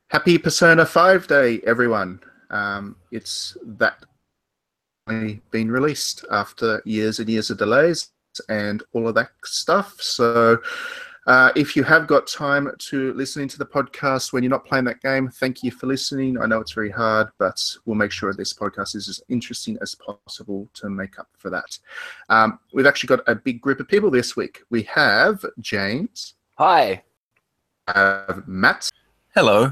Happy Persona 5 Day, everyone. It's that been released after years and years of delays and all of that stuff. So if you have got time to listen into the podcast when you're not playing that game, thank you for listening. I know it's very hard, but we'll make sure this podcast is as interesting as possible to make up for that. We've actually got a big group of people this week. We have James. Hi. Matt. Hello.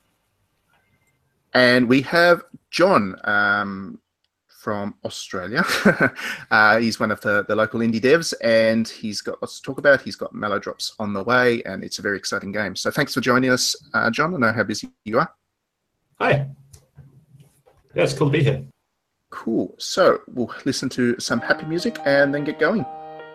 And we have John from Australia. He's one of the local indie devs, and he's got lots to talk about. He's got Mellowdrops on the way, and it's a very exciting game. So thanks for joining us, John. I know how busy you are. Hi. Yeah, it's cool to be here. Cool. So we'll listen to some happy music and then get going.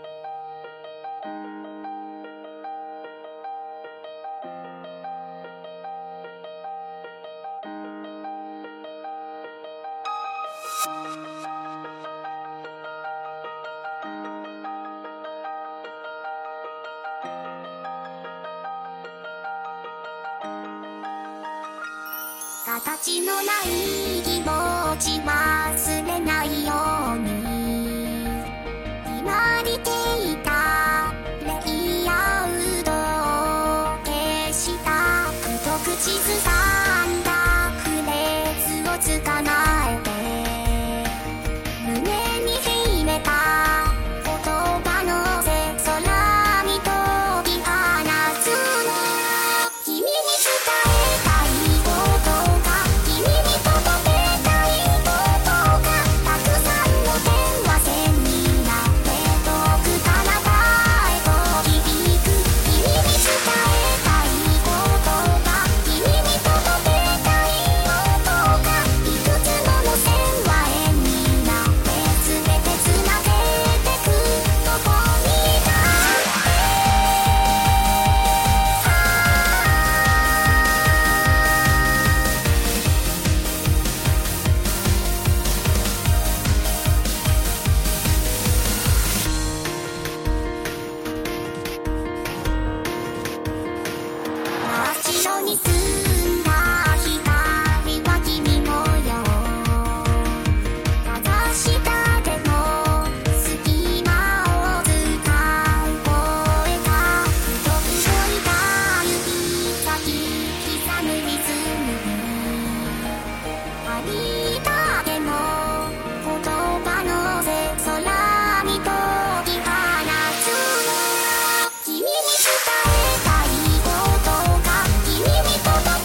形のない気持ち忘れないように決まりていたレイアウトを消した一口ずさんだフレーズを捕まえて胸に秘めた言葉のせ空に飛び放つの君に伝えたい君に伝えたいことが君に届け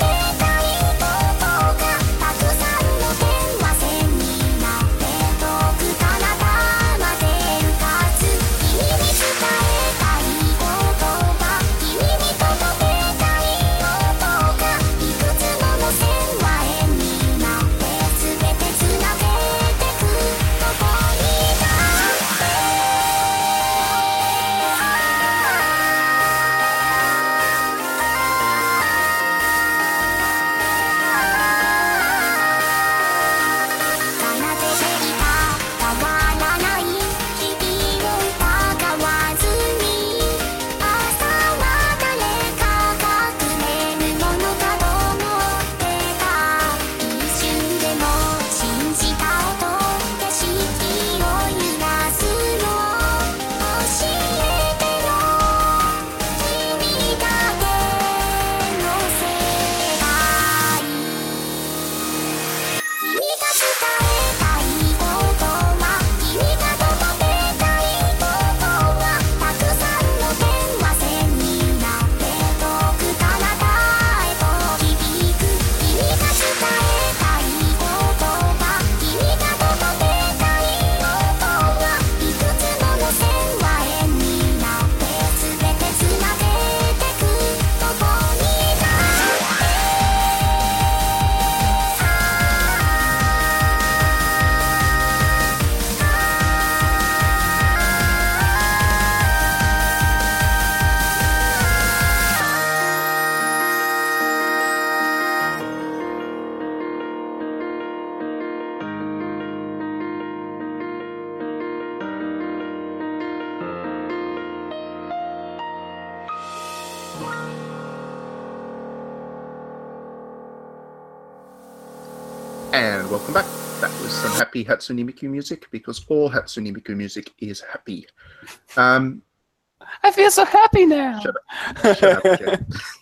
And welcome back. That was some happy Hatsune Miku music, because all Hatsune Miku music is happy. I feel so happy now. Shut up, Jay.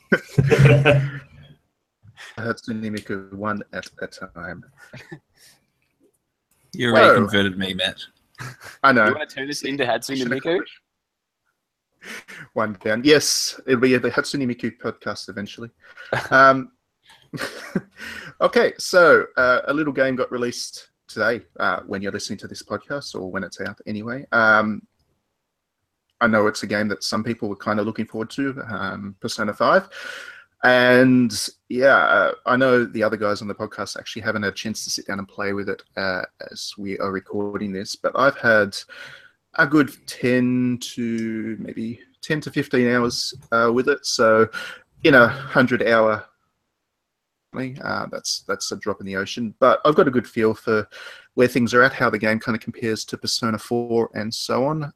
Hatsune Miku one at a time. You already Whoa. converted me, Matt. I know. You want to turn this into Hatsune Should I Miku? One down. Yes, it'll be the Hatsune Miku podcast eventually. Okay, so a little game got released today when you're listening to this podcast, or when it's out anyway. I know it's a game that some people were kind of looking forward to, Persona 5. And yeah, I know the other guys on the podcast actually haven't had a chance to sit down and play with it as we are recording this, but I've had a good 10 to 15 hours with it. So in a 100-hour, that's a drop in the ocean. But I've got a good feel for where things are at, how the game kind of compares to Persona 4 and so on.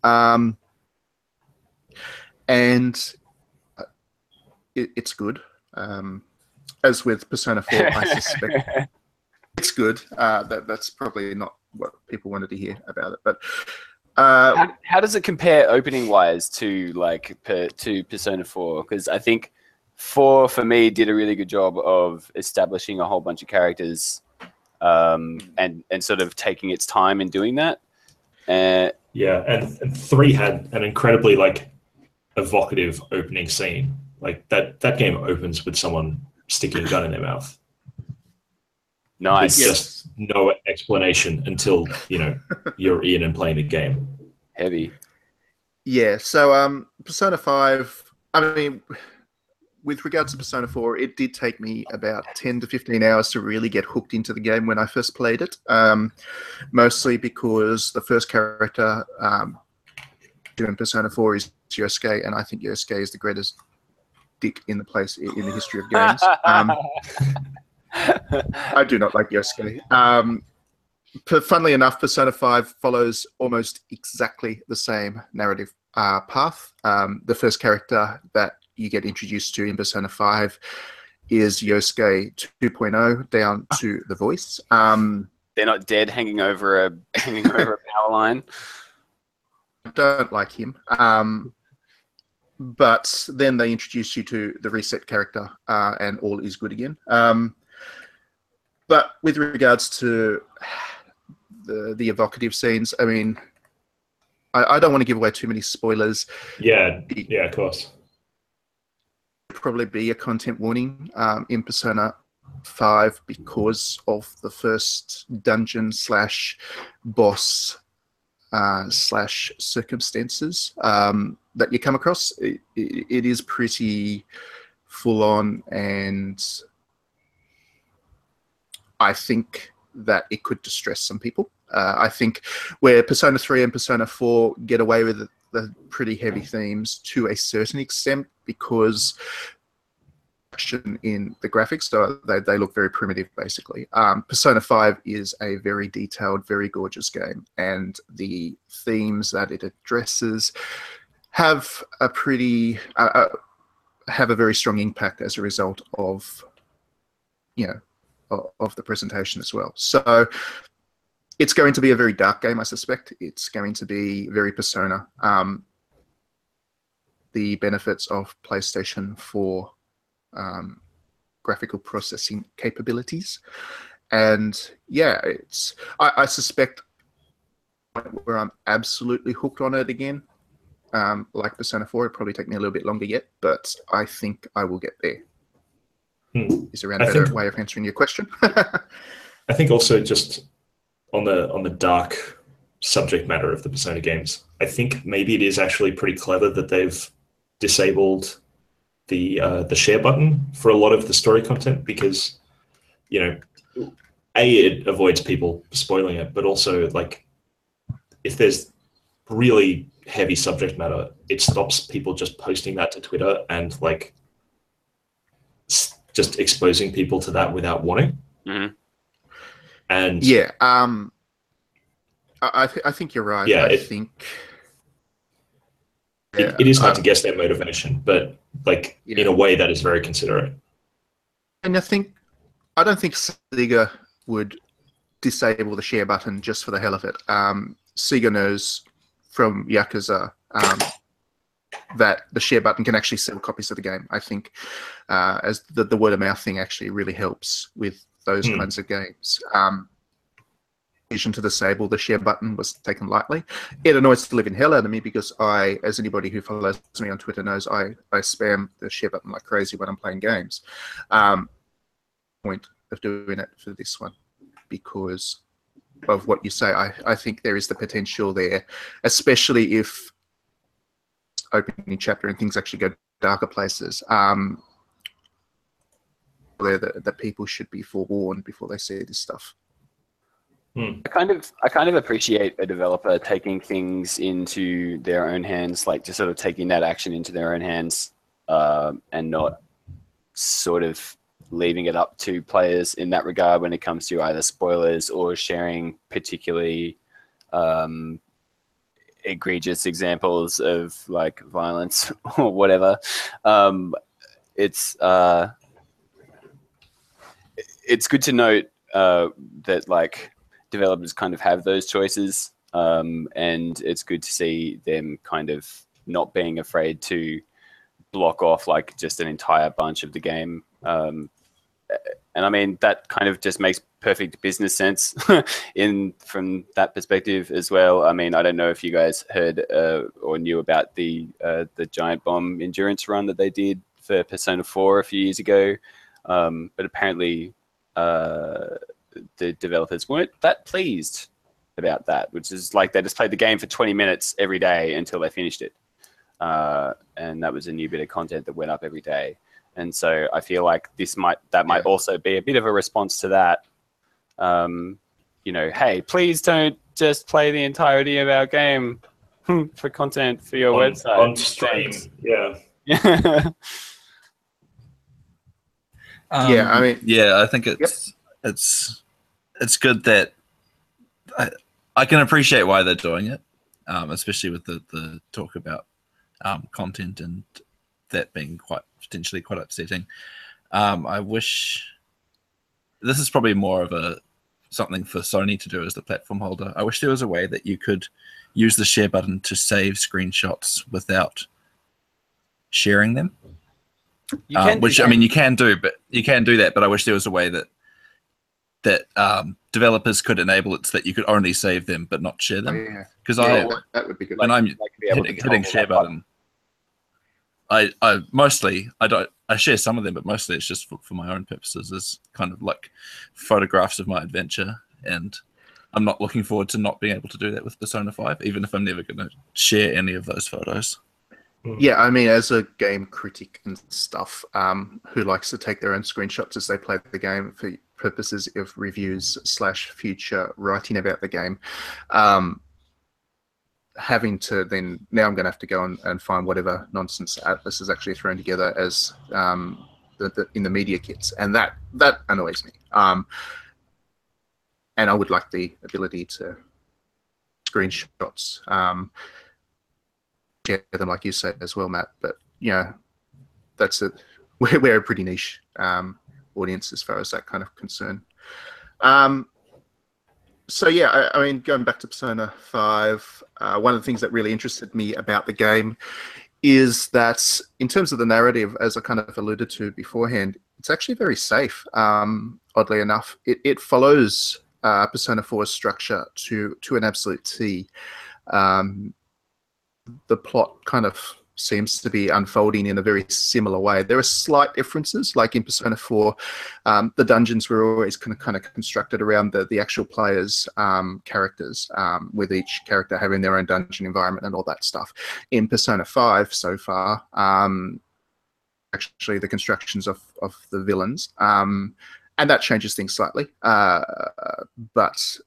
And it's good. As with Persona 4, I suspect it's good. That's probably not what people wanted to hear about it, but How does it compare opening wise to to Persona 4? Because I think 4 for me did a really good job of establishing a whole bunch of characters and sort of taking its time in doing that. Yeah, and 3 had an incredibly evocative opening scene. That game opens with someone sticking a gun in their mouth. Nice. With just no explanation until you're in and playing the game. Heavy. yeah. So Persona 5. I mean, with regards to Persona 4, it did take me about 10 to 15 hours to really get hooked into the game when I first played it. Mostly because the first character in Persona 4 is Yosuke, and I think Yosuke is the greatest dick in the history of games. I do not like Yosuke. Funnily enough, Persona 5 follows almost exactly the same narrative path. The first character that you get introduced to in Persona 5 is Yosuke 2.0 down to the voice. They're not dead hanging over a power line. I don't like him. But then they introduce you to the reset character, and all is good again. But with regards to the evocative scenes, I mean, I don't want to give away too many spoilers. Yeah, of course. Probably be a content warning in Persona 5 because of the first dungeon / boss / circumstances that you come across. It is pretty full on, and I think that it could distress some people. I think where Persona 3 and Persona 4 get away with the pretty heavy themes to a certain extent, because in the graphics, so they look very primitive, basically. Persona 5 is a very detailed, very gorgeous game, and the themes that it addresses have a very strong impact as a result of of the presentation as well. So it's going to be a very dark game, I suspect. It's going to be very Persona. The benefits of PlayStation 4 graphical processing capabilities, and yeah, I suspect where I'm absolutely hooked on it again, like Persona 4. It'll probably take me a little bit longer yet, but I think I will get there. Is there a better way of answering your question? I think also just on the dark subject matter of the Persona games, I think maybe it is actually pretty clever that they've disabled the share button for a lot of the story content, because it avoids people spoiling it, but also if there's really heavy subject matter, it stops people just posting that to Twitter and just exposing people to that without warning. Mm-hmm. And yeah, I think you're right. Yeah, I think it is hard to guess their motivation, but in a way that is very considerate. And I don't think Sega would disable the share button just for the hell of it. Sega knows from Yakuza that the share button can actually sell copies of the game. I think as the word of mouth thing actually really helps with those kinds of games. Decision to disable the share button was taken lightly. It annoys the living hell out of me because I, as anybody who follows me on Twitter knows, I spam the share button like crazy when I'm playing games. Point of doing it for this one because of what you say. I think there is the potential there, especially if opening chapter and things actually go darker places. That people should be forewarned before they see this stuff. I kind of appreciate a developer taking things into their own hands, like just sort of taking that action into their own hands, and not sort of leaving it up to players in that regard when it comes to either spoilers or sharing particularly egregious examples of like violence or whatever. It's good to note that like developers kind of have those choices, and it's good to see them kind of not being afraid to block off like just an entire bunch of the game. And I mean, that kind of just makes perfect business sense from that perspective as well. I mean, I don't know if you guys heard or knew about the Giant Bomb endurance run that they did for Persona 4 a few years ago, but apparently the developers weren't that pleased about that, which is like they just played the game for 20 minutes every day until they finished it. And that was a new bit of content that went up every day. And so I feel like that might also be a bit of a response to that. You know, hey, please don't just play the entirety of our game for content for your website. On stream, yeah. Yeah, I mean, yeah, I think it's good that I can appreciate why they're doing it, especially with the talk about content and that being potentially quite upsetting. I wish this is probably more of something for Sony to do as the platform holder. I wish there was a way that you could use the share button to save screenshots without sharing them. I mean, you can do that, but I wish there was a way that developers could enable it so that you could only save them but not share them. Because that would be good. When I'm hitting share button, I share some of them, but mostly it's just for my own purposes, as kind of like photographs of my adventure, and I'm not looking forward to not being able to do that with Persona 5, even if I'm never going to share any of those photos. Yeah, I mean, as a game critic and stuff, who likes to take their own screenshots as they play the game for purposes of reviews / future writing about the game, having to then, now I'm going to have to go and find whatever nonsense Atlas has actually thrown together as in the media kits, and that annoys me. And I would like the ability to screenshots. Share them, like you said as well, Matt. But that's it. We're a pretty niche audience as far as that kind of concern. So yeah, I mean, going back to Persona 5, one of the things that really interested me about the game is that in terms of the narrative, as I kind of alluded to beforehand, it's actually very safe. Oddly enough, it follows Persona 4's structure to an absolute T. The plot kind of seems to be unfolding in a very similar way. There are slight differences, like in Persona 4, the dungeons were always kind of constructed around the actual players' characters, with each character having their own dungeon environment and all that stuff. In Persona 5, so far, actually the constructions of the villains, and that changes things slightly, but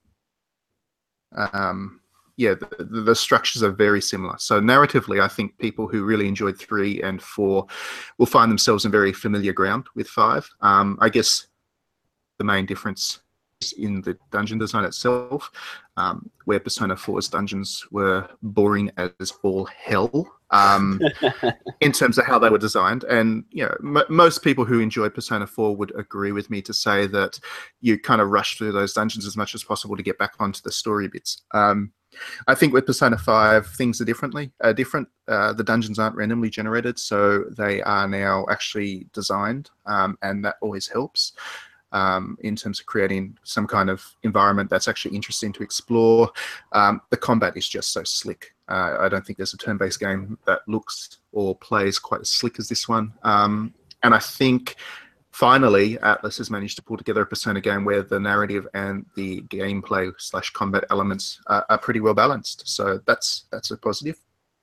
yeah, the structures are very similar. So narratively, I think people who really enjoyed 3 and 4 will find themselves in very familiar ground with 5. I guess the main difference in the dungeon design itself, where Persona 4's dungeons were boring as all hell in terms of how they were designed. And most people who enjoyed Persona 4 would agree with me to say that you kind of rush through those dungeons as much as possible to get back onto the story bits. I think with Persona 5, things are different. The dungeons aren't randomly generated, so they are now actually designed, and that always helps. In terms of creating some kind of environment that's actually interesting to explore. The combat is just so slick. I don't think there's a turn-based game that looks or plays quite as slick as this one. And I think finally Atlus has managed to pull together a Persona game where the narrative and the gameplay / combat elements are pretty well balanced. So that's a positive.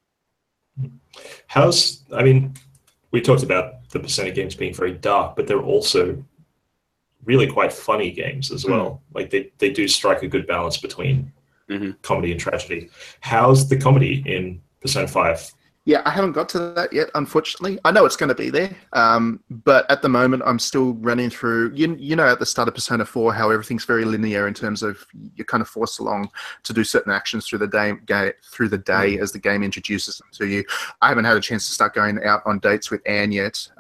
We talked about the Persona games being very dark, but they're also really quite funny games as well. Like they do strike a good balance between comedy and tragedy. How's the comedy in Persona 5? Yeah, I haven't got to that yet, unfortunately. I know it's going to be there, but at the moment I'm still running through, at the start of Persona 4, how everything's very linear in terms of you're kind of forced along to do certain actions through the day as the game introduces them to you. I haven't had a chance to start going out on dates with Anne yet.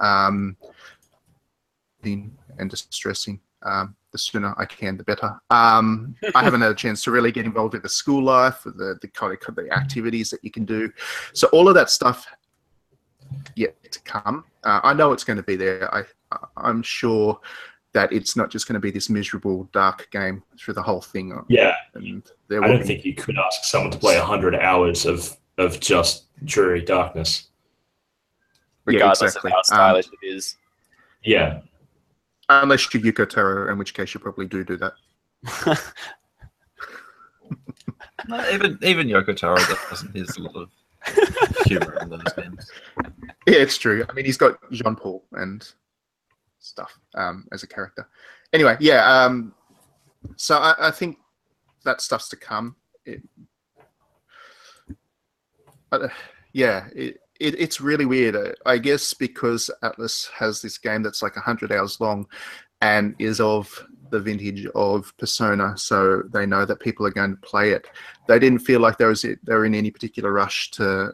And distressing. The sooner I can, the better. I haven't had a chance to really get involved with the school life, the activities that you can do. So all of that stuff yet to come. I know it's going to be there. I'm sure that it's not just going to be this miserable, dark game through the whole thing. Yeah. And I don't think you could ask someone to play 100 hours of just dreary darkness. Regardless of how stylish it is. Yeah. Unless you're Yuko Taro, in which case you probably do that. No, even Yoko Taro doesn't. There's a lot of humor in those games. Yeah, it's true. I mean, he's got Jean Paul and stuff as a character. Anyway, yeah. So I think that stuff's to come. It's really weird, I guess, because Atlus has this game that's like 100 hours long and is of the vintage of Persona, so they know that people are going to play it. They didn't feel like they were in any particular rush to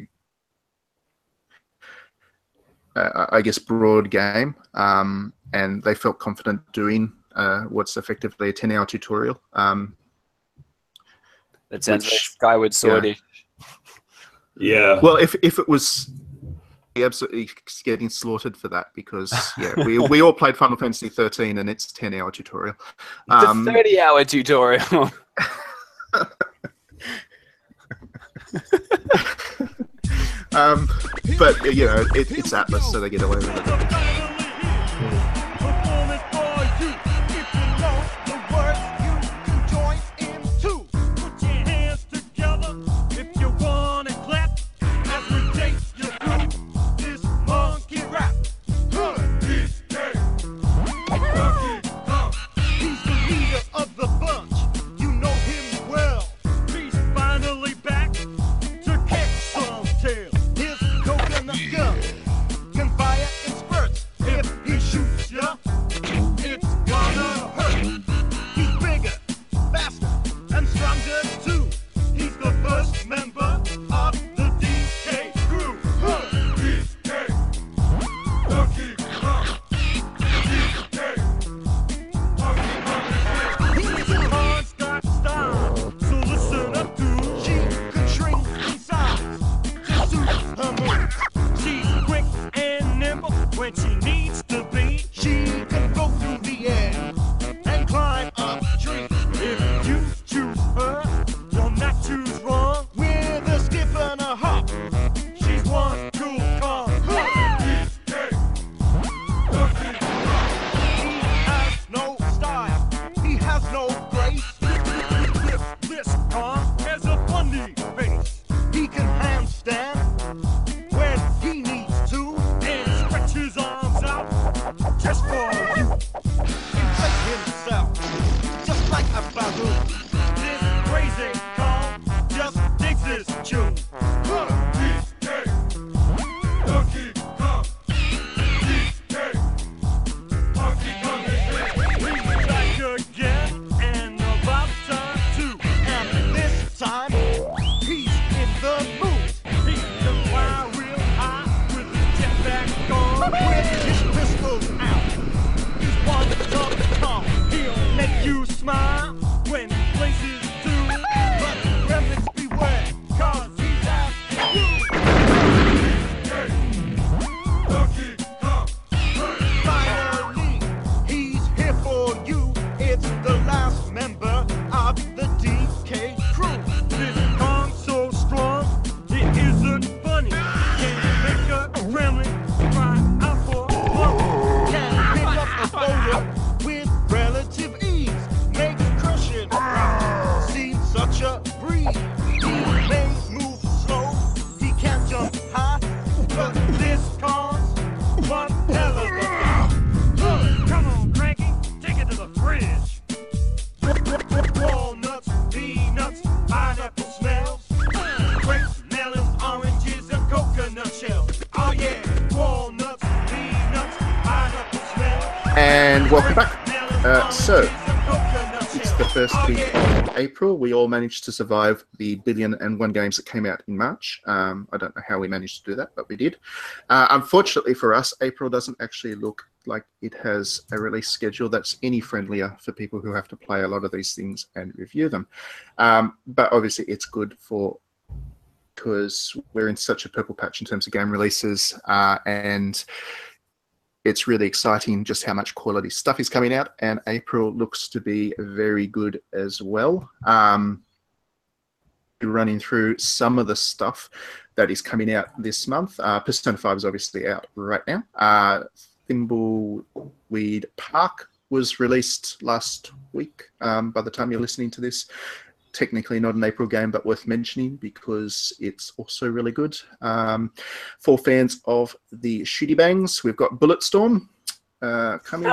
I guess, broad game, and they felt confident doing what's effectively a 10-hour tutorial. That sounds like Skyward Sword. Yeah. Well, if it was absolutely getting slaughtered for that, because we all played Final Fantasy 13 and it's a 10-hour tutorial. It's a 30-hour tutorial. But it's Atlus, so they get away with it. Again. welcome back. So, it's the first week of April. We all managed to survive the 1,000,000,001 games that came out in March. I don't know how we managed to do that, but we did. Unfortunately for us, April doesn't actually look like it has a release schedule that's any friendlier for people who have to play a lot of these things and review them. But obviously it's good because we're in such a purple patch in terms of game releases, and it's really exciting just how much quality stuff is coming out, and April looks to be very good as well. Running through some of the stuff that is coming out this month. Persona 5 is obviously out right now. Thimbleweed Park was released last week. By the time you're listening to this, technically not an April game, but worth mentioning because it's also really good. For fans of the Shooty Bangs, we've got Bulletstorm coming.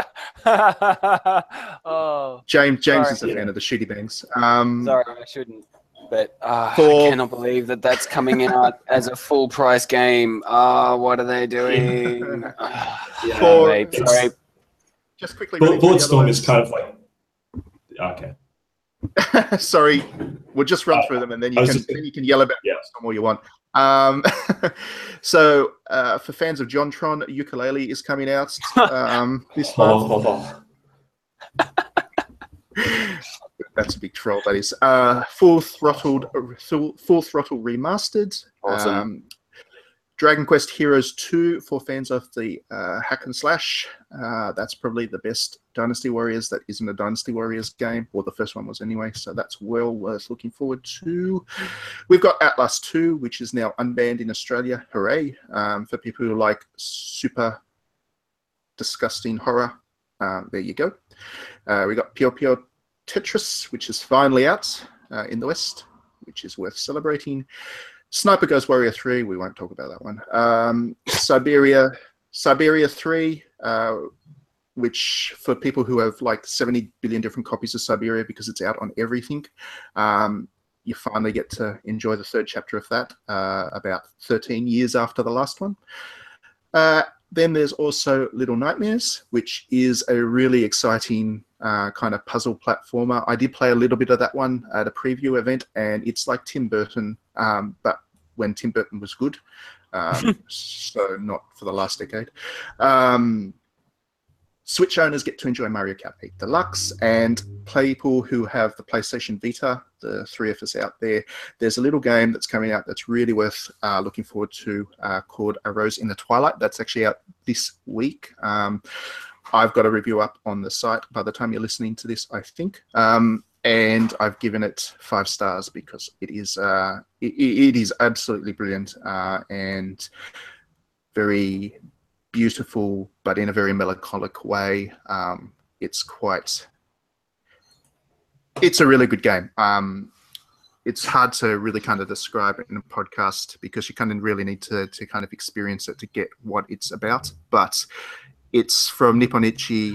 Oh, James sorry. is a fan of the Shooty Bangs. Sorry, I shouldn't. But I For- cannot believe that that's coming out as a full price game. What are they doing? For- Mate, sorry. Just quickly, running through the other Bulletstorm ones. is kind of like okay. Sorry, we'll just run through them, and then I you was can just- then you can yell about Yeah. Bulletstorm all you want. So for fans of JonTron, Ukulele is coming out this month. That's a big troll, that is. Full Throttle Remastered. Awesome. Dragon Quest Heroes 2 for fans of the hack and slash. That's probably the best Dynasty Warriors that isn't a Dynasty Warriors game, or the first one was anyway, so that's well worth looking forward to. We've got Atlas 2, which is now unbanned in Australia. Hooray. For people who like super disgusting horror, there you go. We got Pure Tetris, which is finally out in the West, which is worth celebrating. Sniper Ghost Warrior 3, we won't talk about that one. Siberia 3, which for people who have like 70 billion different copies of Siberia because it's out on everything, you finally get to enjoy the third chapter of that about 13 years after the last one. Then there's also Little Nightmares, which is a really exciting kind of puzzle platformer. I did play a little bit of that one at a preview event, and it's like Tim Burton, but when Tim Burton was good, so not for the last decade. Switch owners get to enjoy Mario Kart 8 Deluxe, and people who have the PlayStation Vita, the three of us out there, there's a little game that's coming out that's really worth looking forward to called A Rose in the Twilight. That's actually out this week. I've got a review up on the site by the time you're listening to this, I think. And I've given it 5 stars because it is absolutely brilliant and very beautiful, but in a very melancholic way. It's a really good game. It's hard to really kind of describe it in a podcast because you kind of really need to kind of experience it to get what it's about. But it's from Nippon Ichi.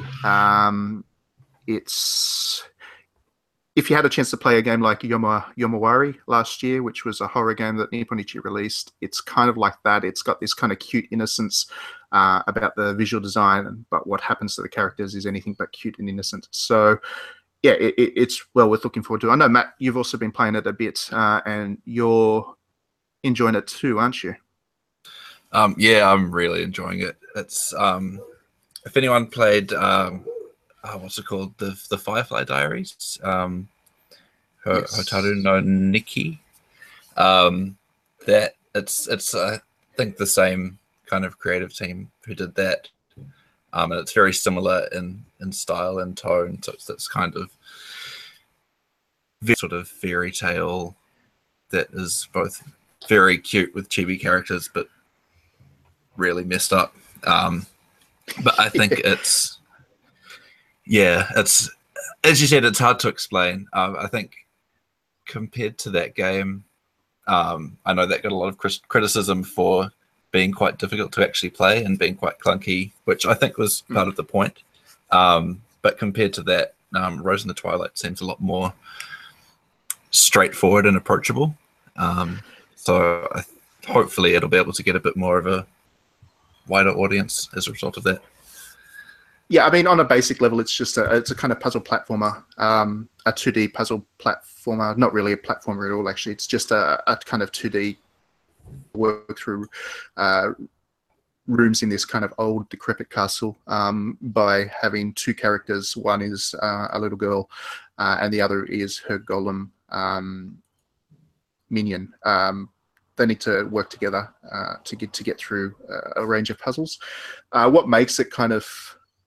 If you had a chance to play a game like Yomawari last year, which was a horror game that Nippon Ichi released, it's kind of like that. It's got this kind of cute innocence about the visual design, but what happens to the characters is anything but cute and innocent. So, yeah, it's well worth looking forward to. I know, Matt, you've also been playing it a bit, and you're enjoying it too, aren't you? Yeah, I'm really enjoying it. It's if anyone played what's it called, the Firefly Diaries, Hotaru no Nikki, that it's I think the same kind of creative team who did that, and it's very similar in style and tone. So it's kind of sort of fairy tale that is both very cute with chibi characters, but really messed up. But I think it's as you said, it's hard to explain. I think compared to that game, I know that got a lot of criticism for being quite difficult to actually play and being quite clunky, which I think was part of the point. But compared to that, Rose in the Twilight seems a lot more straightforward and approachable. So hopefully it'll be able to get a bit more of a wider audience as a result of that. Yeah, I mean, on a basic level, it's just it's a kind of puzzle platformer, a 2D puzzle platformer. Not really a platformer at all, actually. It's just a kind of 2D work through rooms in this kind of old, decrepit castle by having two characters. One is a little girl, and the other is her golem minion. They need to work together to get through a range of puzzles. What makes it kind of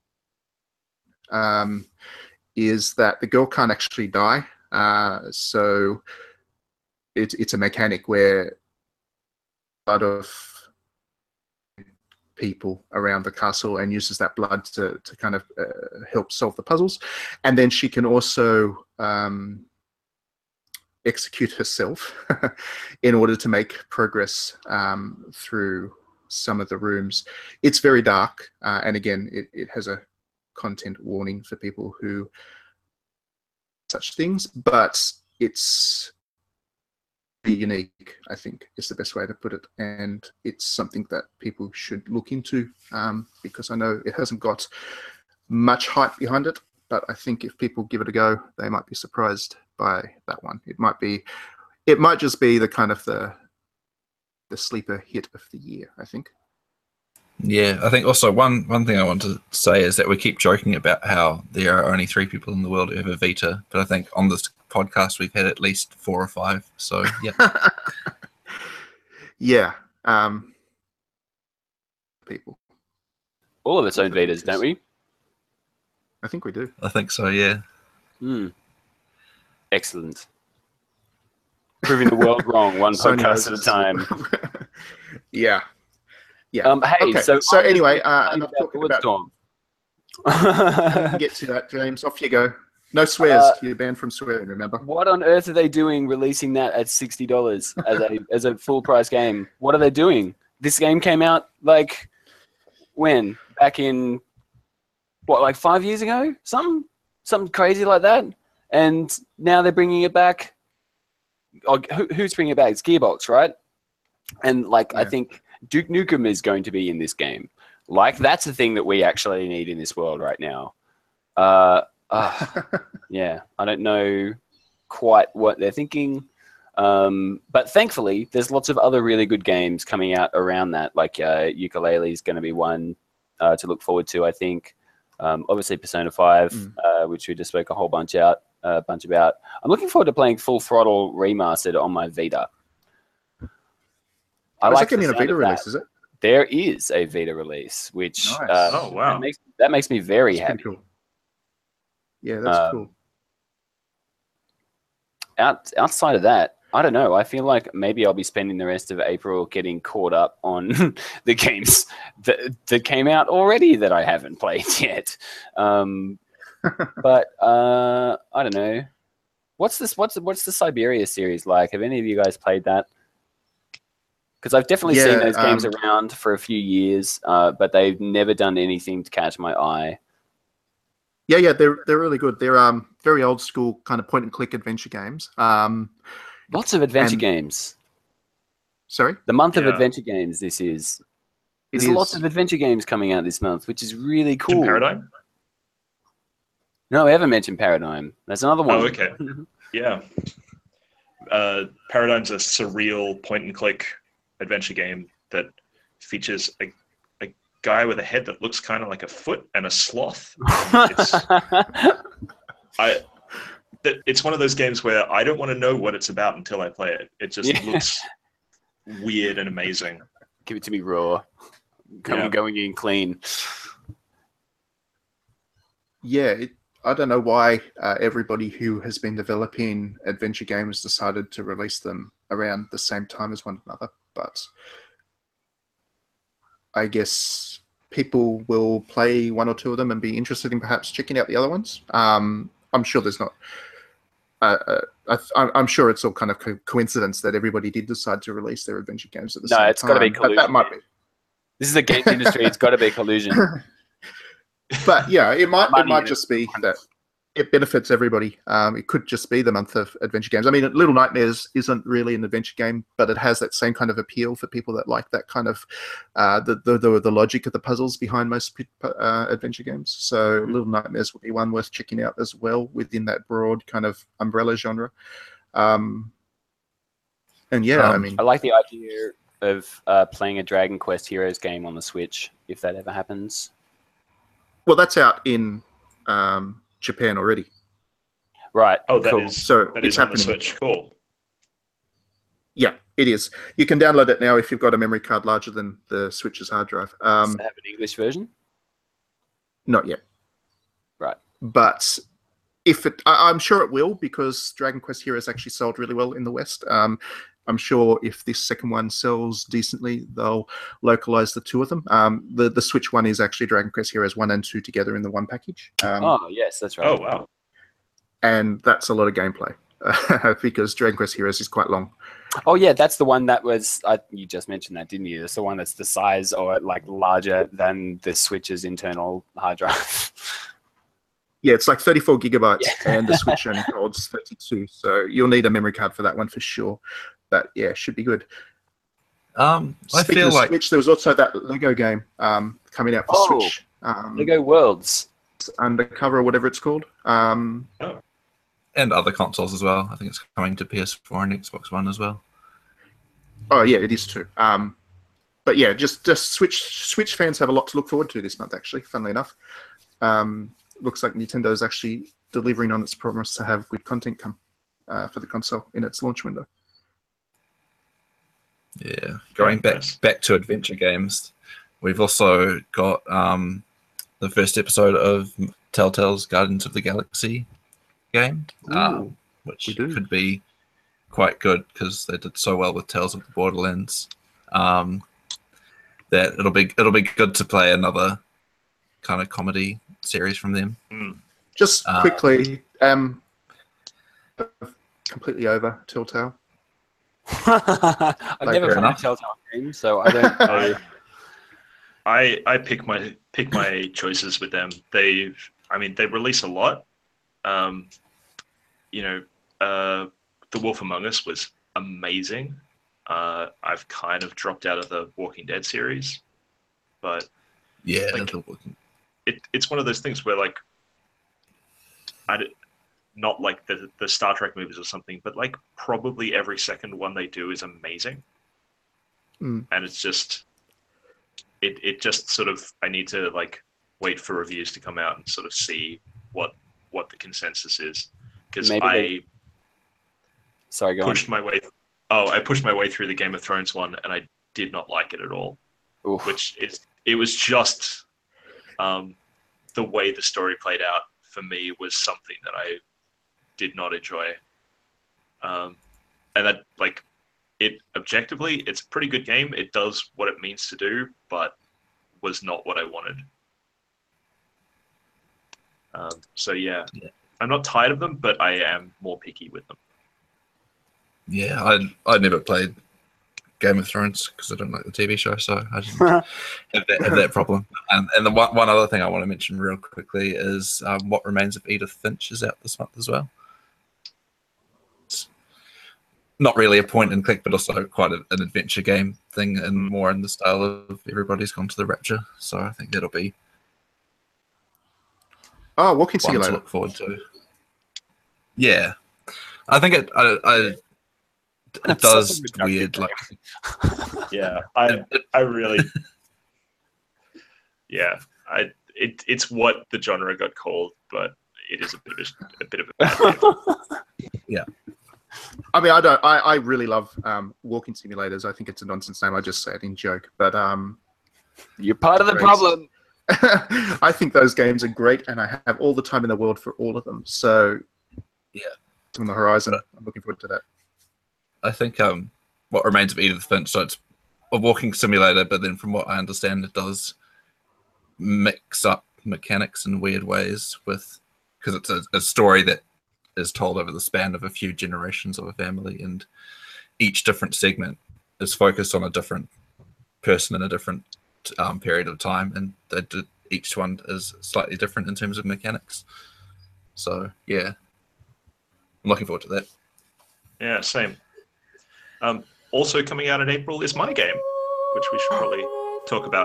is that the girl can't actually die. So it's a mechanic where a lot of people around the castle and uses that blood to kind of help solve the puzzles. And then she can also execute herself in order to make progress through some of the rooms. It's very dark, and again, it has a content warning for people who such things, but it's unique, I think, is the best way to put it, and it's something that people should look into because I know it hasn't got much hype behind it, but I think if people give it a go, they might be surprised by that one. It might just be the kind of the sleeper hit of the year, I think. Yeah, I think also one thing I want to say is that we keep joking about how there are only 3 people in the world who have a Vita, but I think on this podcast we've had at least 4 or 5. So yeah, yeah, people. All of us own Vitas, don't we? I think we do. I think so. Yeah. Excellent. Proving the world wrong, one So podcast at a knows. time. Yeah. Hey, Okay, so anyway, about enough talking about. Bulletstorm. Get to that, James. Off you go. No swears. You're banned from swearing. Remember? What on earth are they doing releasing that at $60 as a full price game? What are they doing? This game came out like when? Back in what, like 5 years ago? Something crazy like that. And now they're bringing it back. Oh, who's bringing it back? It's Gearbox, right? And like, Yeah. I think Duke Nukem is going to be in this game. Like, that's the thing that we actually need in this world right now. Yeah, I don't know quite what they're thinking. But thankfully, there's lots of other really good games coming out around that. Like Yooka-Laylee is going to be one to look forward to, I think. Obviously, Persona 5, which we just spoke a bunch about. I'm looking forward to playing Full Throttle Remastered on my Vita. I Is like that the getting a sound Vita of that. release, is it? There is a Vita release, which Nice. Oh, wow. that makes me very That's happy. pretty cool. Yeah, that's cool. Outside of that, I don't know. I feel like maybe I'll be spending the rest of April getting caught up on the games that came out already that I haven't played yet. But I don't know. What's the Siberia series like? Have any of you guys played that? Because I've definitely seen those games around for a few years, but they've never done anything to catch my eye. Yeah, they're really good. They're very old school kind of point and click adventure games. Lots of adventure And- games. Sorry, The month of Yeah. adventure games. This is. It There's lots is. of adventure games coming out this month, which is really cool. Paradigm? No, I haven't mentioned Paradigm. There's another one. Oh, okay. Yeah. Paradigm's a surreal point-and-click adventure game that features a guy with a head that looks kind of like a foot and a sloth. It's one of those games where I don't want to know what it's about until I play it. It just looks weird and amazing. Give it to me raw. Yeah. Going in clean. Yeah, I don't know why everybody who has been developing adventure games decided to release them around the same time as one another, but I guess people will play one or two of them and be interested in perhaps checking out the other ones. I'm sure there's not. I'm sure it's all kind of coincidence that everybody did decide to release their adventure games at the same time. No, it's got to be but collusion. that might be. This is the games industry. It's got to be collusion. But yeah, it might Money might in it. just be that it benefits everybody. It could just be the month of adventure games. I mean, Little Nightmares isn't really an adventure game, but it has that same kind of appeal for people that like that kind of the logic of the puzzles behind most adventure games. So Little Nightmares would be one worth checking out as well within that broad kind of umbrella genre. And yeah, I mean, I like the idea of playing a Dragon Quest Heroes game on the Switch if that ever happens. well, that's out in Japan already. Right. Oh, that cool. is So that it's is on the happening. Switch. Cool. Yeah, it is. You can download it now if you've got a memory card larger than the Switch's hard drive. Does it have an English version? Not yet. Right. But if it, I'm sure it will, because Dragon Quest Heroes actually sold really well in the West. I'm sure if this second one sells decently, they'll localize the two of them. The Switch one is actually Dragon Quest Heroes 1 and 2 together in the one package. Oh, yes, that's right. Oh, wow. And that's a lot of gameplay because Dragon Quest Heroes is quite long. Oh, yeah, that's the one that was, you just mentioned that, didn't you? That's the one that's the size or like larger than the Switch's internal hard drive. Yeah, it's like 34 gigabytes, Yeah. and the Switch only holds 32. So you'll need a memory card for that one for sure. But yeah, should be good. I Speaking feel of like Switch, there was also that Lego game coming out for Oh, Switch. Lego Worlds. Undercover or whatever it's called. and other consoles as well. I think it's coming to PS4 and Xbox One as well. Oh yeah, it is too. But yeah, just Switch fans have a lot to look forward to this month. Actually, funnily enough, looks like Nintendo is actually delivering on its promise to have good content come for the console in its launch window. Yeah, going nice. back to adventure games, we've also got the first episode of Telltale's Guardians of the Galaxy game, Ooh, which we do. could be quite good because they did so well with Tales of the Borderlands. That it'll be good to play another kind of comedy series from them. Just quickly, completely over Telltale. I've never fair played a enough. Telltale game, so I don't know. I pick my choices with them. They release a lot. The Wolf Among Us was amazing. I've kind of dropped out of the Walking Dead series, but Yeah, Like- it's one of those things where like not like the Star Trek movies or something, but like probably every second one they do is amazing. Mm. And it's just it just sort of, I need to like wait for reviews to come out and sort of see what the consensus is, because Maybe Sorry, go on. I pushed my way through the Game of Thrones one and I did not like it at all. Oof. It was just the way the story played out for me was something that I did not enjoy. And that, like, it objectively, it's a pretty good game. It does what it means to do, but was not what I wanted. So yeah, I'm not tired of them, but I am more picky with them. yeah. I never played Game of Thrones because I don't like the TV show, so I didn't have that problem. And the one other thing I want to mention real quickly is What Remains of Edith Finch is out this month as well. It's not really a point and click, but also quite an adventure game thing, and more in the style of Everybody's Gone to the Rapture. So I think that'll be Oh, Walking one to Simulator. look forward to. Yeah, I think it That's does such a reductive weird game. like. Yeah, I really, yeah, it's what the genre got called, but it is a bit of a bad name. I mean, I really love walking simulators. I think it's a nonsense name. I just say it in joke, but You're part of the Great. problem. I think those games are great, and I have all the time in the world for all of them. So Yeah. it's on the horizon. I'm looking forward to that. I think What Remains of Edith Finch, so it's a walking simulator, but then from what I understand, it does mix up mechanics in weird ways because it's a story that is told over the span of a few generations of a family, and each different segment is focused on a different person in a different period of time, and each one is slightly different in terms of mechanics. So yeah, I'm looking forward to that. Yeah, same. Also coming out in April is My Game, which we should probably talk about.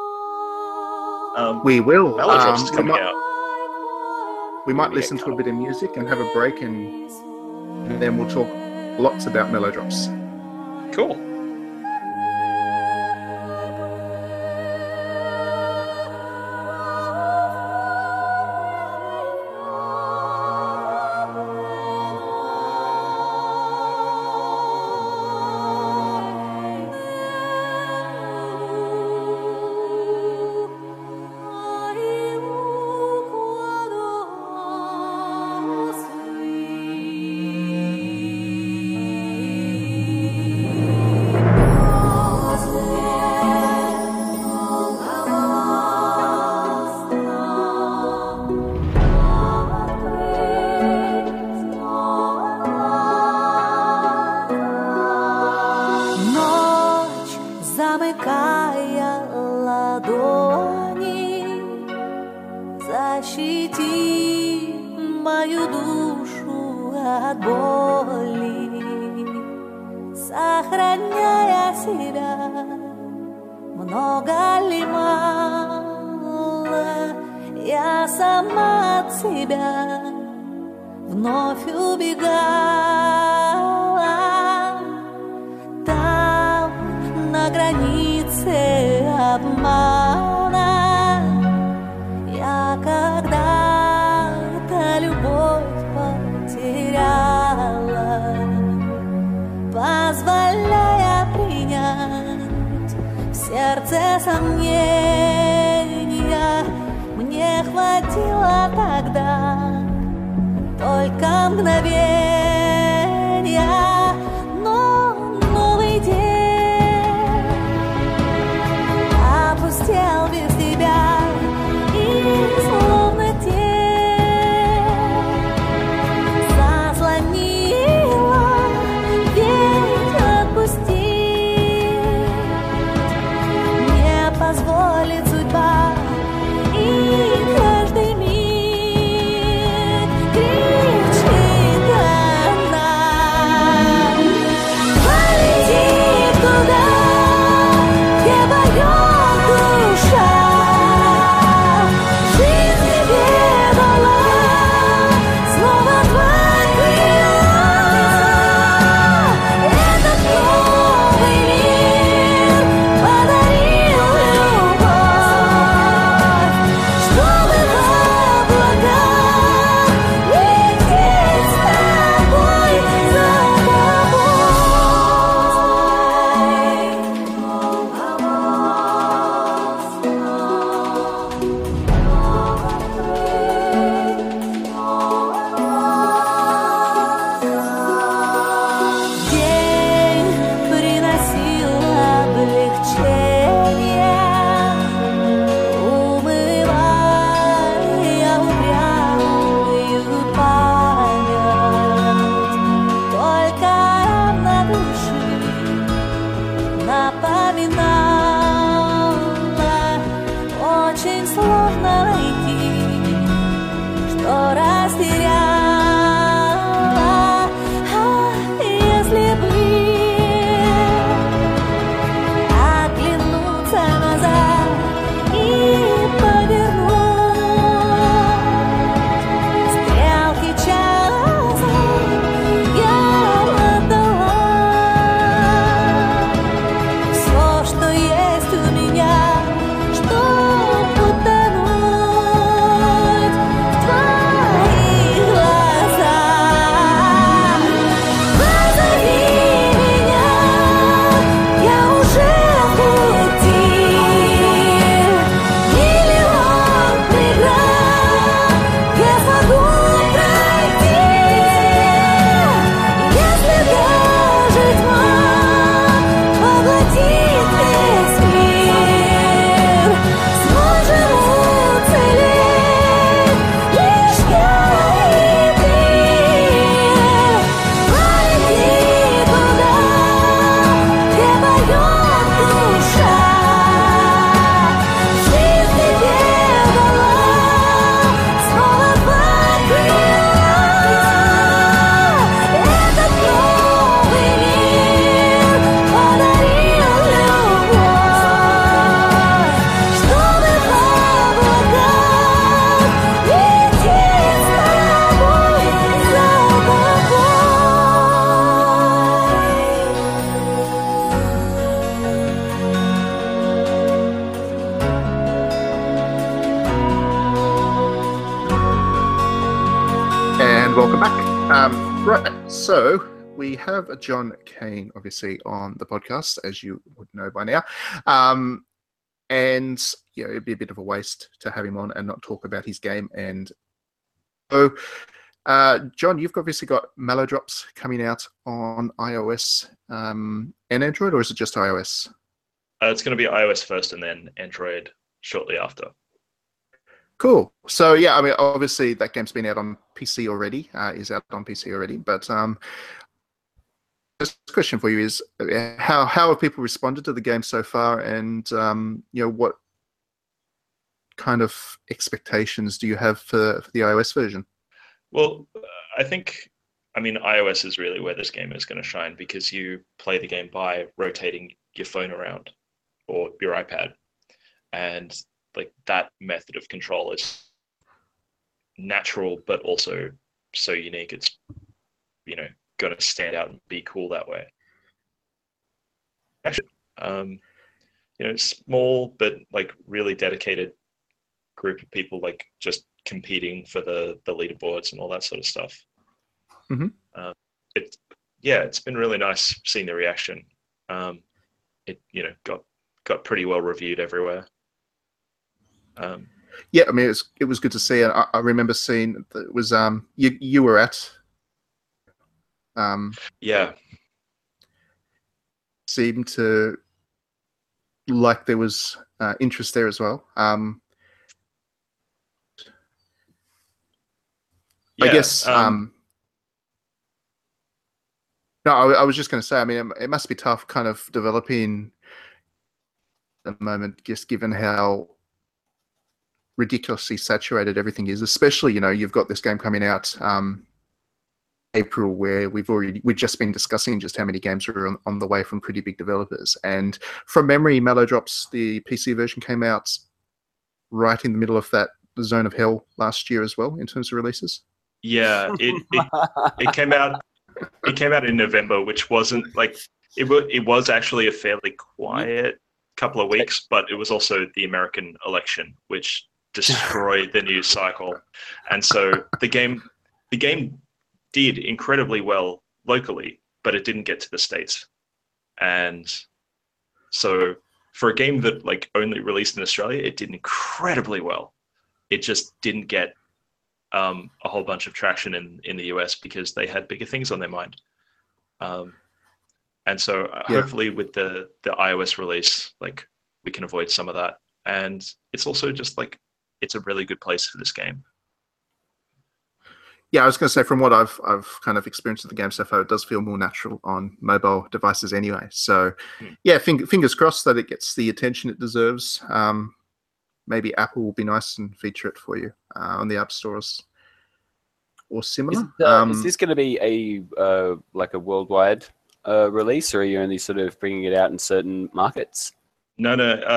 We will. Mellowdrops is coming out. We might listen to a bit of music and have a break, and then we'll talk lots about Mellowdrops. Cool. Ночь, замыкая ладони, защити мою душу от боли, сохраняя себя. Много ли мало я сама от себя вновь убегала. Там, на границе обмана, я когда-то любовь потеряла, позволяя принять в сердце сомнения. Мне хватило тогда только мгновения, но новый день опустел без тебя, и словно тень заслонила, ведь отпустить не позволит судьба. И каждый миг кричит And welcome back. Right, so we have John Kane, obviously, on the podcast, as you would know by now. And it'd be a bit of a waste to have him on and not talk about his game. And so, John, you've obviously got Mellowdrops coming out on iOS and Android, or is it just iOS? It's going to be iOS first and then Android shortly after. Cool. So yeah, I mean, obviously that game's been out on PC already. Is out on PC already. But this question for you is, how have people responded to the game so far, and what kind of expectations do you have for the iOS version? Well, I mean, iOS is really where this game is going to shine, because you play the game by rotating your phone around or your iPad, and like that method of control is natural, but also so unique. It's, going to stand out and be cool that way. Actually, small, but like really dedicated group of people, like just competing for the leaderboards and all that sort of stuff. Mm-hmm. It's been really nice seeing the reaction. It got pretty well reviewed everywhere. Yeah, I mean, it was good to see, and I remember seeing that it was you were at yeah, seemed to like there was interest there as well. I guess no, I was just going to say, I mean, it must be tough kind of developing at the moment, just given how ridiculously saturated everything is, especially, you've got this game coming out April, where we've just been discussing just how many games are on the way from pretty big developers. And from memory, Mellowdrops, the PC version, came out right in the middle of that zone of hell last year as well in terms of releases. Yeah, it came out. It came out in November, which wasn't like it was actually a fairly quiet couple of weeks, but it was also the American election, which destroyed the news cycle. And so the game did incredibly well locally, but it didn't get to the States. And so for a game that like only released in Australia, it did incredibly well. It just didn't get a whole bunch of traction in the US because they had bigger things on their mind. And so hopefully with the iOS release, like we can avoid some of that. And it's also just like, it's a really good place for this game. Yeah, I was going to say, from what I've kind of experienced with the game so far, it does feel more natural on mobile devices anyway. So, yeah, fingers crossed that it gets the attention it deserves. Maybe Apple will be nice and feature it for you on the app stores or similar. Is this going to be a worldwide release, or are you only sort of bringing it out in certain markets? No.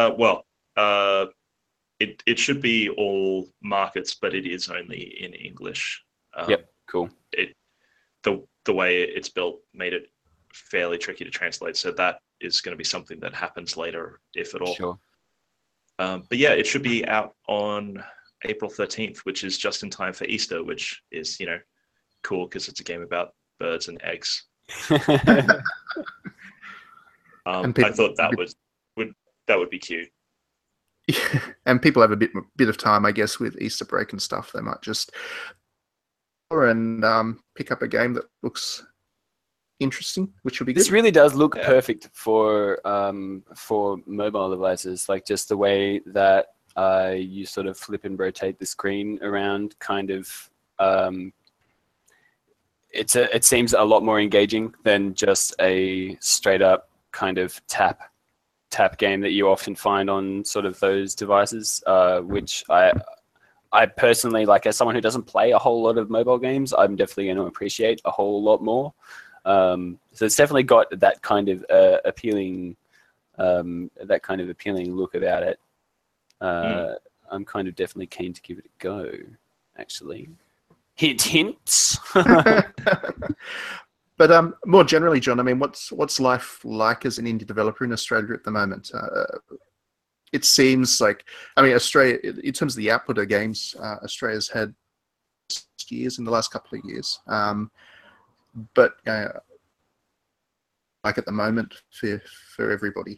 It should be all markets, but it is only in English. Yep, cool. The way it's built made it fairly tricky to translate, so that is going to be something that happens later, if at all. Sure. But yeah, it should be out on April 13th, which is just in time for Easter, which is, cool because it's a game about birds and eggs. I thought that would be cute. And people have a bit of time, I guess, with Easter break and stuff. They might just and pick up a game that looks interesting, which will be good. This really does look perfect for mobile devices, like just the way that you sort of flip and rotate the screen around, kind of. It seems a lot more engaging than just a straight up kind of tap game that you often find on sort of those devices, which I personally, like, as someone who doesn't play a whole lot of mobile games, I'm definitely going to appreciate a whole lot more. So it's definitely got that kind of appealing look about it. I'm kind of definitely keen to give it a go, actually. Hints. But more generally, John, I mean, what's life like as an indie developer in Australia at the moment? It seems like, I mean, Australia, in terms of the output of games, Australia's had years, in the last couple of years. But like at the moment for everybody.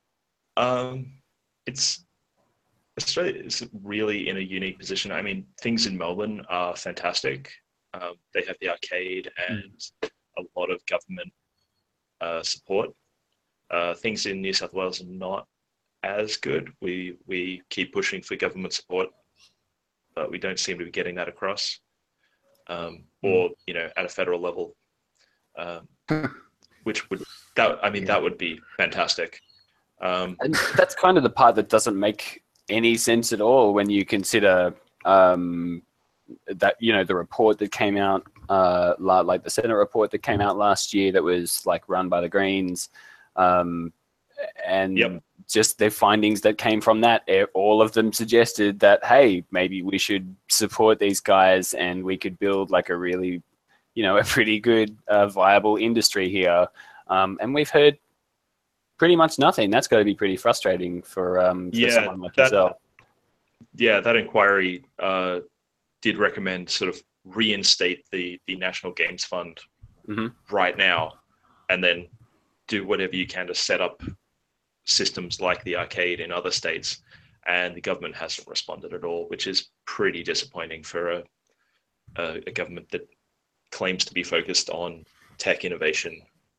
It's Australia is really in a unique position. I mean, things in Melbourne are fantastic. They have the arcade and a lot of government support. Things in New South Wales are not as good. We keep pushing for government support, but we don't seem to be getting that across, or at a federal level, which would that would be fantastic. And that's kind of the part that doesn't make any sense at all when you consider that the report that came out, like the Senate report that came out last year, that was like run by the Greens, and just their findings that came from that. All of them suggested that, hey, maybe we should support these guys and we could build like a really, a pretty good viable industry here. And we've heard pretty much nothing. That's got to be pretty frustrating for someone like yourself. Yeah, that inquiry did recommend sort of reinstate the National Games Fund right now, and then do whatever you can to set up systems like the arcade in other states. And the government hasn't responded at all, which is pretty disappointing for a government that claims to be focused on tech innovation.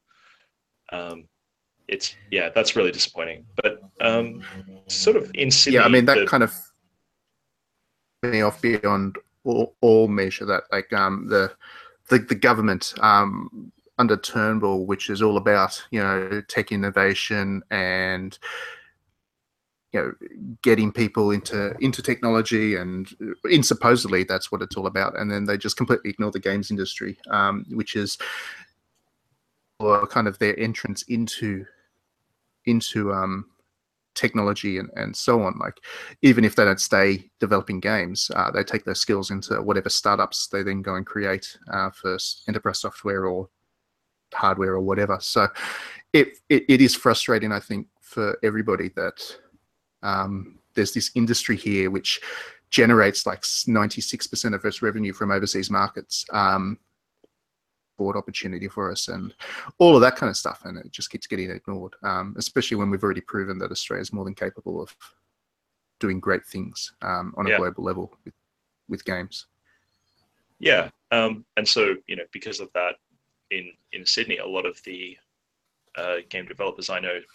That's really disappointing. But sort of in Sydney, yeah, I mean that kind of me off beyond all measure. That like the government under Turnbull, which is all about tech innovation and getting people into technology, and supposedly that's what it's all about, and then they just completely ignore the games industry, which is kind of their entrance into technology and so on. Like, even if they don't stay developing games, they take those skills into whatever startups they then go and create for enterprise software or hardware or whatever. So it is frustrating, I think, for everybody that there's this industry here which generates like 96% of its revenue from overseas markets, board opportunity for us and all of that kind of stuff, and it just keeps getting ignored, especially when we've already proven that Australia is more than capable of doing great things on a global level with games. Yeah, and so because of that, in Sydney, a lot of the game developers I know,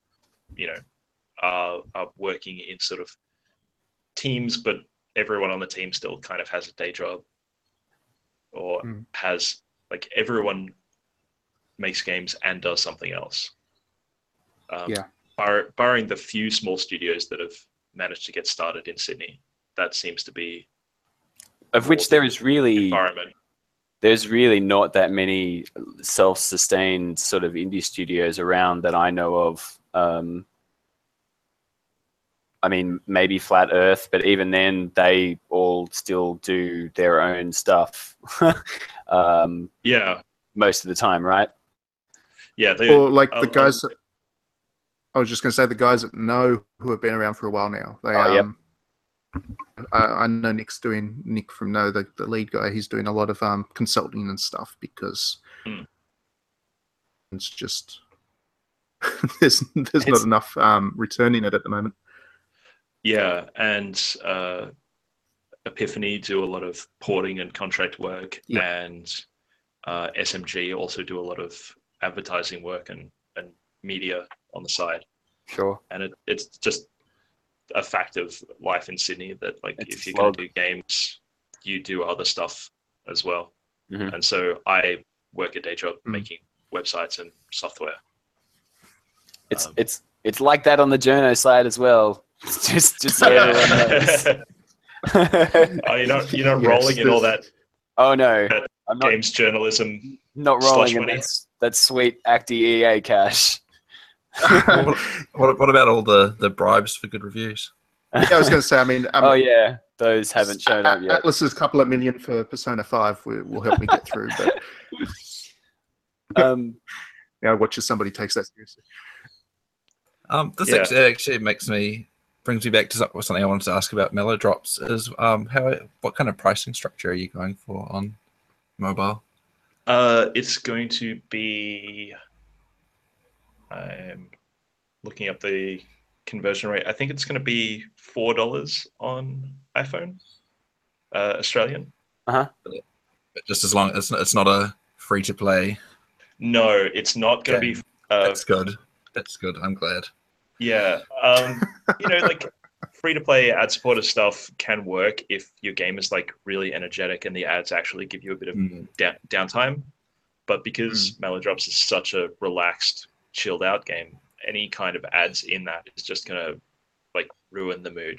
are working in sort of teams, but everyone on the team still kind of has a day job, or has, like, everyone makes games and does something else. Barring the few small studios that have managed to get started in Sydney, that seems to be, of which there is really environment. There's really not that many self-sustained sort of indie studios around that I know of. I mean, maybe Flat Earth, but even then, they all still do their own stuff. Most of the time, right? Yeah. Or like the guys. I was just going to say the guys that know who have been around for a while now. They, I know Nick from No, the lead guy. He's doing a lot of consulting and stuff because it's just there's not enough return in it at the moment. Yeah, and Epiphany do a lot of porting and contract work, and SMG also do a lot of advertising work and media on the side. Sure. And it's just a fact of life in Sydney that, like, if you're going to do games, you do other stuff as well. And so I work a day job making websites and software. It's like that on the journo side as well. Just so everyone knows. Oh, you're not rolling in all that. Oh no, I'm not, games journalism. Not rolling in that sweet Acti EA cash. What about all the bribes for good reviews? Yeah, I was going to say. I mean, oh yeah, those haven't shown up yet. Atlas's couple of million for Persona 5 will help me get through. But watch as somebody takes that seriously. This actually makes me brings me back to something I wanted to ask about Mellowdrops is what kind of pricing structure are you going for on mobile? It's going to be. I'm looking up the conversion rate. I think it's going to be $4 on iPhone, Australian. Uh-huh. But just as long as it's not a free to play. No, it's not going to be. That's good. That's good. I'm glad. Yeah, like free to play ad supported stuff can work if your game is like really energetic and the ads actually give you a bit of downtime. But because Mellowdrops is such a relaxed, chilled out game, any kind of ads in that is just gonna like ruin the mood.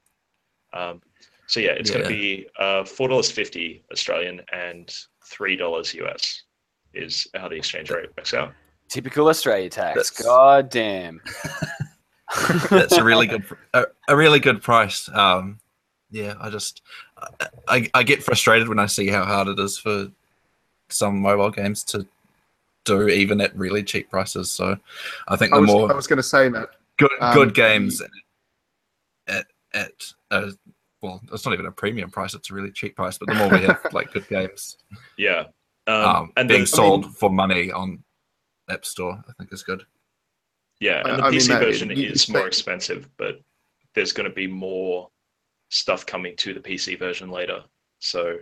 So yeah, it's gonna be $4.50 Australian and $3 US is how the exchange rate works out. Typical Australia tax. God damn. That's a really good price. Yeah, I get frustrated when I see how hard it is for some mobile games to do even at really cheap prices. So I think I was going to say, Matt, good games at well, it's not even a premium price; it's a really cheap price. But the more we have like good games, yeah, and being sold for money on App Store, I think is good. Yeah, and the PC version is more expensive, but there's going to be more stuff coming to the PC version later. So,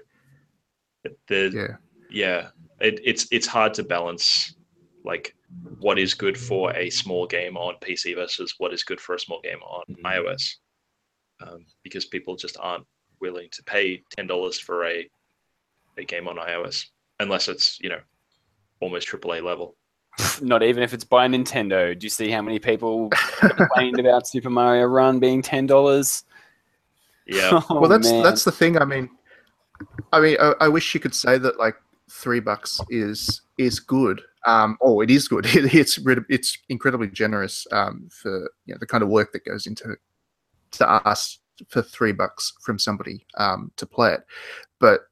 it's hard to balance like what is good for a small game on PC versus what is good for a small game on iOS, because people just aren't willing to pay $10 for a game on iOS unless it's almost AAA level. Not even if it's by Nintendo. Do you see how many people complained about Super Mario Run being $10? Yeah. Well, that's the thing. I mean, I wish you could say that like $3 is good. It is good. It's incredibly generous for the kind of work that goes into to ask for $3 from somebody to play it, but.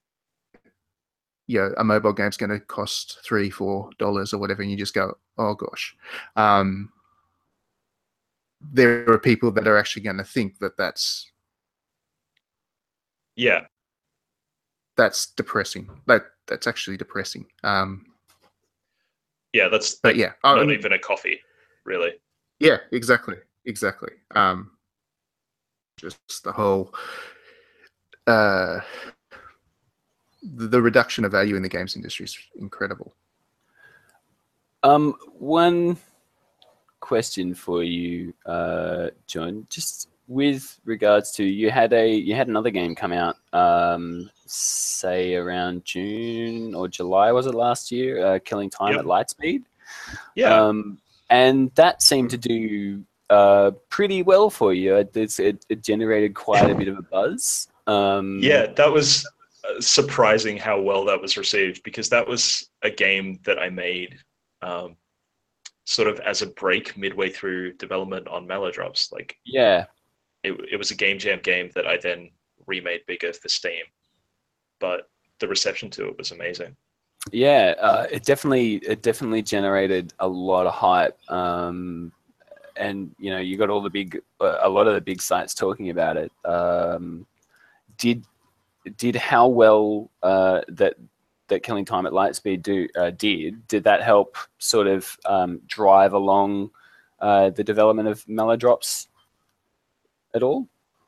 A mobile game's going to cost $3-4 or whatever, and you just go, oh gosh. There are people that are actually going to think that that's depressing. That's actually depressing. That's not even a coffee, really. Yeah, exactly. Just the whole. The reduction of value in the games industry is incredible. One question for you, John, just with regards to you had another game come out, say around June or July, was it last year? Killing Time at Lightspeed. Yeah. And that seemed to do pretty well for you. It generated quite a bit of a buzz. That was surprising how well that was received, because that was a game that I made sort of as a break midway through development on Mellowdrops. It was a game jam game that I then remade bigger for Steam, but the reception to it was amazing. It definitely generated a lot of hype, and you got a lot of the big sites talking about it. Did how well that Killing Time at Lightspeed did that help sort of drive along the development of Mellowdrops at all?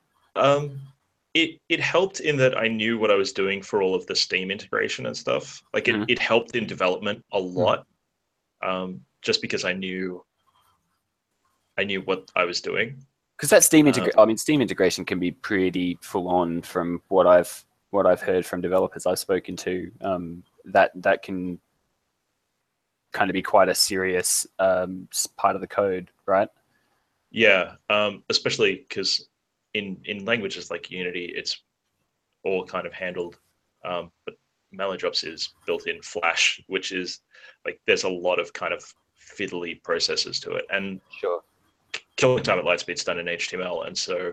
It helped in that I knew what I was doing for all of the Steam integration and stuff. Like it helped in development a lot, just because I knew what I was doing. Because that Steam integration can be pretty full on from what I've heard from developers I've spoken to. That can kind of be quite a serious part of the code, right? Yeah, especially because in languages like Unity, it's all kind of handled. But Mellowdrops is built in Flash, which is like there's a lot of kind of fiddly processes to it. And sure, Killing Time at Lightspeed's done in HTML, and so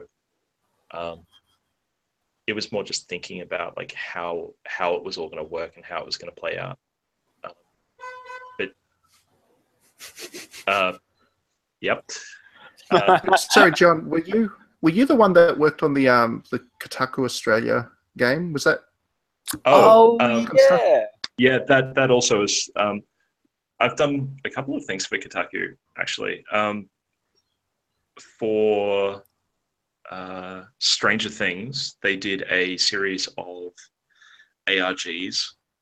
it was more just thinking about like how it was all going to work and how it was going to play out. Yep. Sorry, John, were you the one that worked on the Kotaku Australia game? Was that? yeah. Yeah, that also is. I've done a couple of things for Kotaku actually. For Stranger Things, they did a series of ARGs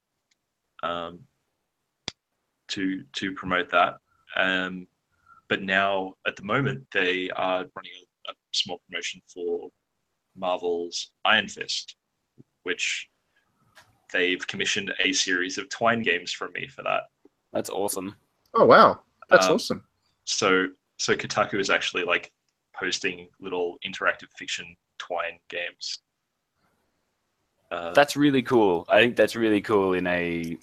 to promote that. But now, at the moment, they are running a small promotion for Marvel's Iron Fist, which they've commissioned a series of Twine games from me for that. That's awesome. Oh wow, that's Um, awesome. So Kotaku is actually like posting little interactive fiction Twine games. That's really cool. I think that's really cool in a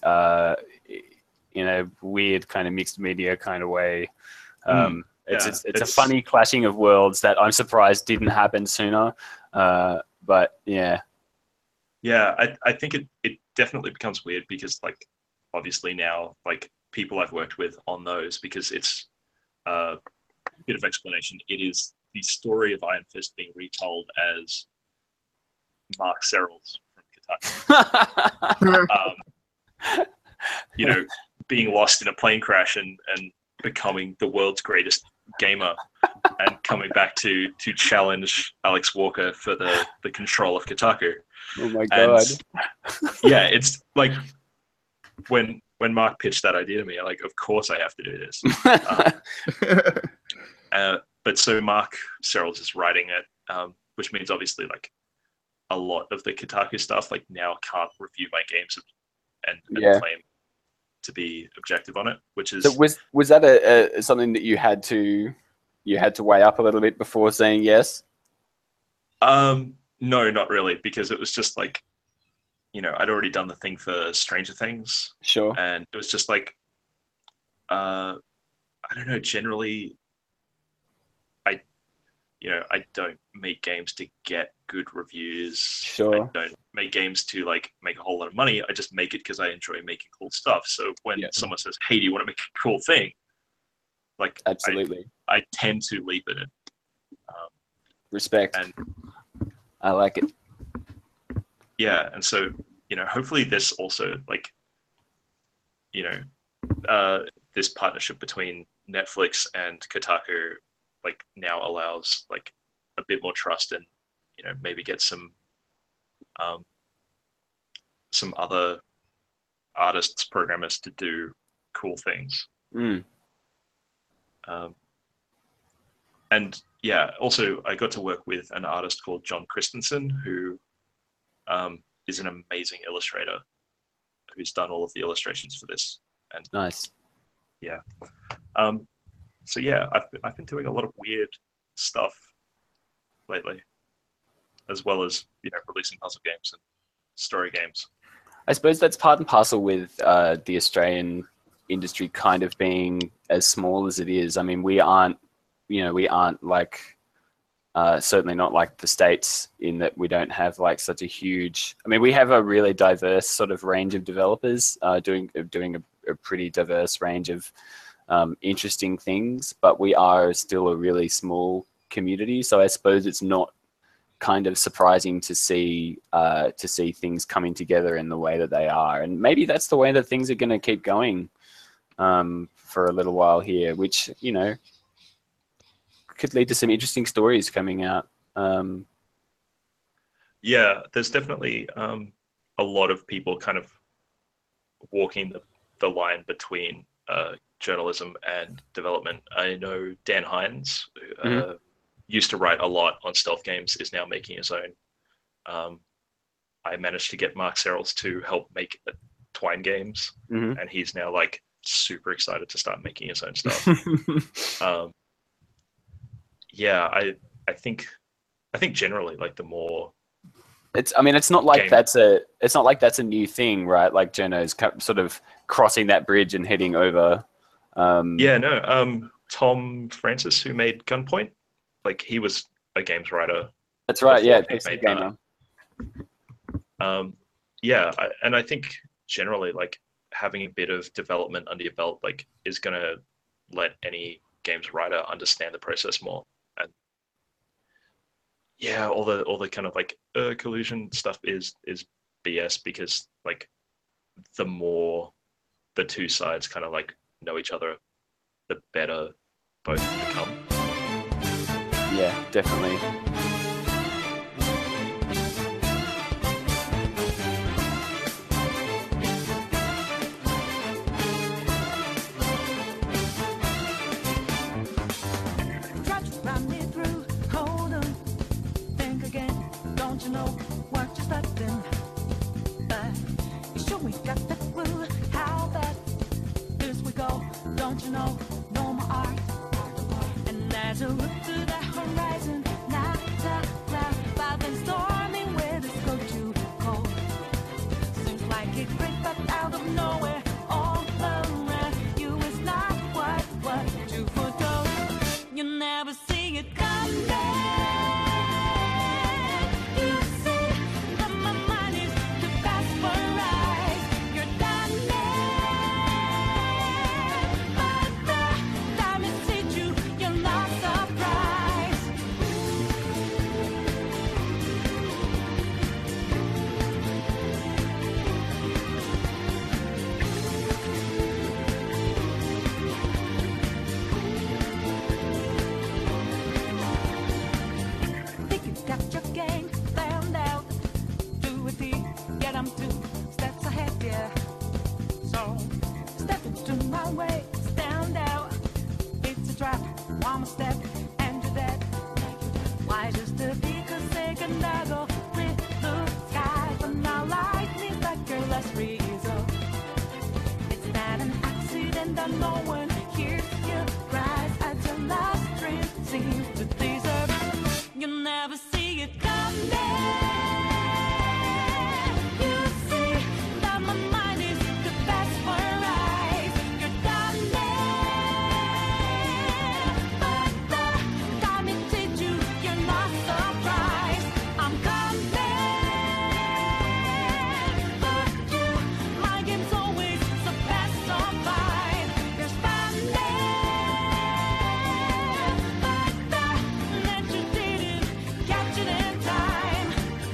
weird kind of mixed media kind of way. It's a funny clashing of worlds that I'm surprised didn't happen sooner. But yeah. Yeah, I think it definitely becomes weird because like obviously now like people I've worked with on those, because it's a bit of explanation. It is the story of Iron Fist being retold as Mark Serrels from Kotaku. Being lost in a plane crash and becoming the world's greatest gamer and coming back to challenge Alex Walker for the control of Kotaku. Oh my god. And, yeah, it's like when Mark pitched that idea to me, I'm like, of course I have to do this. But so Mark Serrels is writing it, which means obviously like a lot of the Kotaku stuff like now can't review my games and claim to be objective on it, which is. So was that a something that you had to weigh up a little bit before saying yes? No, not really, because it was just like, I'd already done the thing for Stranger Things. Sure. And it was just like, I don't know, generally, I don't make games to get good reviews. Sure. I don't make games to like make a whole lot of money. I just make it because I enjoy making cool stuff. So when someone says, "Hey, do you want to make a cool thing?" Like, absolutely, I tend to leap at it. Respect. And I like it. Yeah, and so hopefully this also like, this partnership between Netflix and Kotaku like now allows like a bit more trust and maybe get some other artists, programmers to do cool things. And yeah, also I got to work with an artist called John Christensen, who is an amazing illustrator who's done all of the illustrations for this. And nice. Yeah. So yeah, I've been doing a lot of weird stuff lately, as well as releasing puzzle games and story games. I suppose that's part and parcel with the Australian industry kind of being as small as it is. I mean, we aren't like certainly not like the States in that we don't have like such a huge. I mean, we have a really diverse sort of range of developers doing a pretty diverse range of interesting things, but we are still a really small community. So I suppose it's not kind of surprising to see things coming together in the way that they are, and maybe that's the way that things are going to keep going for a little while here, which could lead to some interesting stories coming out. Yeah, there's definitely a lot of people kind of walking the line between journalism and development. I know Dan Hines, who used to write a lot on stealth games, is now making his own. I managed to get Mark Serrels to help make Twine games, and he's now like super excited to start making his own stuff. Yeah, I think generally like the more it's not like that's a new thing, right? Like Jono's sort of crossing that bridge and heading over. Tom Francis, who made Gunpoint, like he was a games writer. That's right. Yeah, PC gamer. And I think generally like having a bit of development under your belt like is gonna let any games writer understand the process more. yeah, all the kind of like collusion stuff is BS, because like the more the two sides kind of like know each other, the better both become. Yeah, definitely. Try to run me through. Hold on, think again. Don't you know what you're starting? But you sure we got the clue how that this we go. Don't you know? No more art. And as I look to the horizon, not a cloud, but then storming with it's go too cold. Seems like it crept up out of nowhere. All around you is not what you foretold. You never see it coming. You see that my mind is too fast for eyes. You're done but the time it hit you, you're not surprised. Think you got your gang planned out. Do it deep, get 'em 2 steps ahead, yeah. So step into my way, stand out. It's a trap, one more step, and you're dead. Why just the because they can go with the sky, but now lightning like your last resort. It's not an accident that no one hears your cries as your last dream seems to deserve. You never see it coming. You see that my mind is the best for eyes. You're done but the time it hit you, you're not surprised. I'm coming for you. My game's always the best of mine. You're standing, but the net you didn't catch it in time.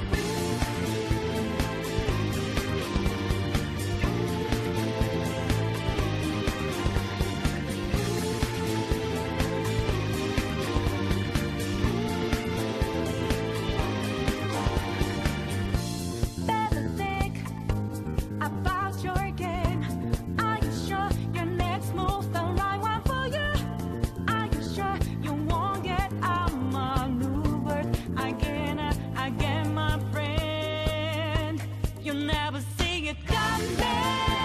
Better think about your game. Are you sure your next move the right one for you? Are you sure you won't get outmaneuvered again, my friend? You never see it coming.